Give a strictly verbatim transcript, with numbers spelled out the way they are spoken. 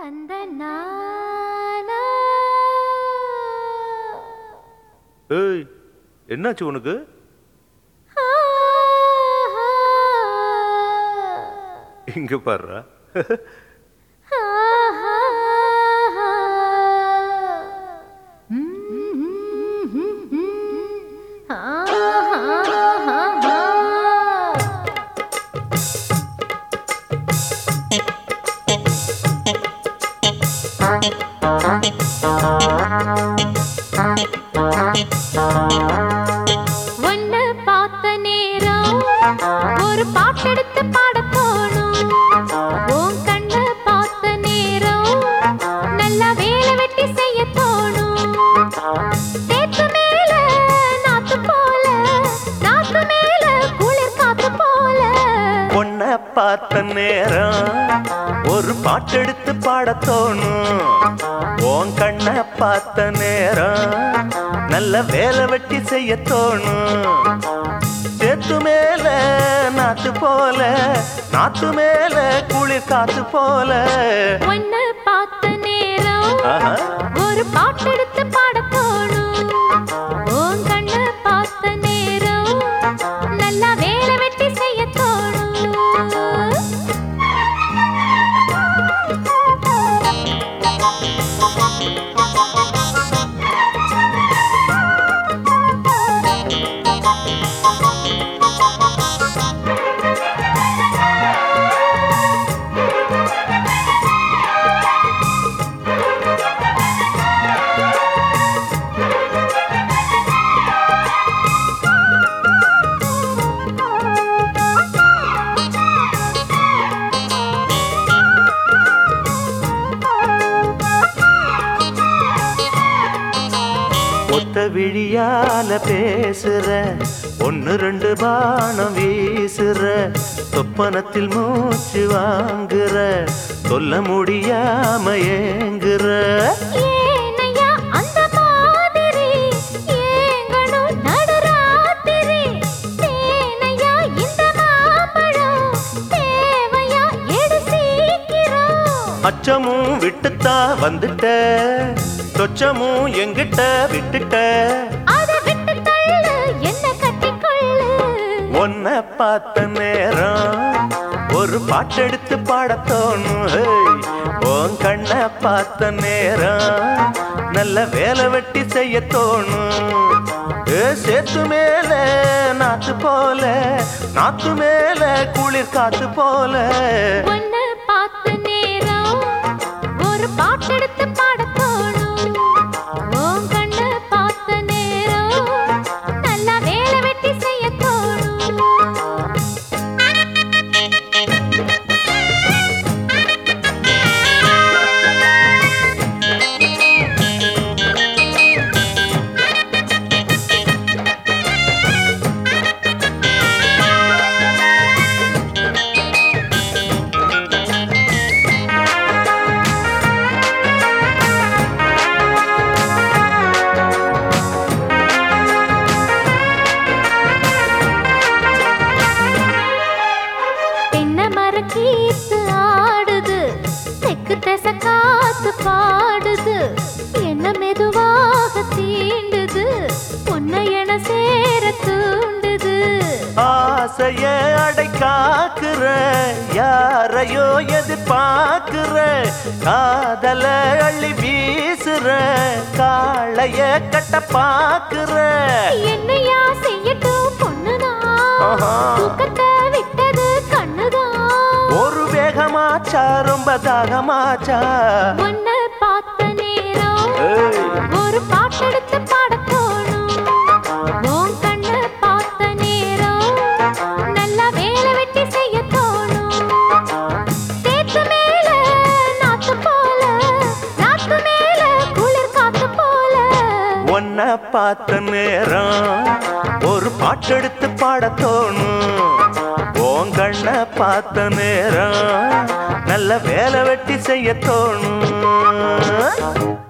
தந்த நானா ஏய் என்னாச்சு உனக்கு? இங்க பாருடா. ஒன்னு பார்த்த நேரம் ஒரு பாட்டெடுத்து பாட தோணும். உன் கண்ணு பார்த்த நேரம் நல்லா வேலை வெட்டி செய்ய தோணும். தேத்து மேல நாத்து போல, நாத்து மேல குளிர் காத்து போல. ஒன்ன பார்த்த நேரம் ஒரு பாட்டெடுத்து பாட தோணும். உன் கண்ண பார்த்த நேரம் நல்ல வேலை வெட்டி செய்ய தோணும். சேத்து மேல நாத்து போல, நாத்து மேல குளிர் காத்து போல. ஒன்னு பார்த்த நேரம் ஒரு பாட்டெடுத்து பாட தோணும். உன் கண்ணு பார்த்த நேரம் நல்லா வேலை வெட்டி செய்ய தோணும். ஒத்த விழியால பேசுற, ஒன்னு ரெண்டு பானம் வீசுற, சொப்பனத்தில் மூச்சு வாங்குற, சொல்ல முடியாம ஏங்குற. ஏனையா அந்த மாதிரி ஏங்கணும் நடுராத்திரி. தேனையா இந்த மாம்பழம் தேவையா எடு சீக்கிரம். அச்சமும் விட்டுத்தா வந்துட்ட, சொச்சமும் எங்கிட்ட விட்டுட்ட. அத விட்டு தள்ளு என்ன கட்டிக்கொள்ளு. ஒன்ன பார்த்த நேரம் ஒரு பாட்டெடுத்து பாட தோணும். உன் கண்ண பார்த்த நேரம் நல்ல வேலை வெட்டி செய்ய தோணும். சேத்து மேல நாத்து போல, நாத்து மேல குளிர் காத்து போல. ஒன்னு பார்த்த நேரம் ஒரு பாட்டெடுத்து பாட தோணும். உன் கண்ணு பார்த்த நேரம் நல்லா வேலை வெட்டி செய்ய தோணும். கீத்து ஆடுது, தெக்கு திசை காத்து பாடுது, என்ன மெதுவாக தீண்டுது, உன்னை என சேர தூண்டுது. ஆசைய அடை காக்குற, யாரையோ எதிர்பார்க்குற, காதல அள்ளி வீசுற, காளைய கட்ட பாக்குற. என்னையா செய்யட்டும் பொண்ணுதான், தூக்கத்தை விட்டது கண்ணுதான். ஒரு வேகமாச்சா ரொம்ப தாகமாச்சா. ஒன்ன பார்த்த நேரம் ஒரு பாட்டெடுத்து பாட தோணும். உன் கண்ண பார்த்த நேரம் நல்லா வேலை வெட்டி செய்ய தோணும். தேத்து மேல நாத்து போல, நாத்து மேல குளிர் காத்து போல. ஒன்ன பார்த்த நேரம் ஒரு பாட்டெடுத்து பாட தோணும். உன் கண்ண பார்த்த நேரம் நல்ல வேலை வெட்டி செய்ய தோணும்.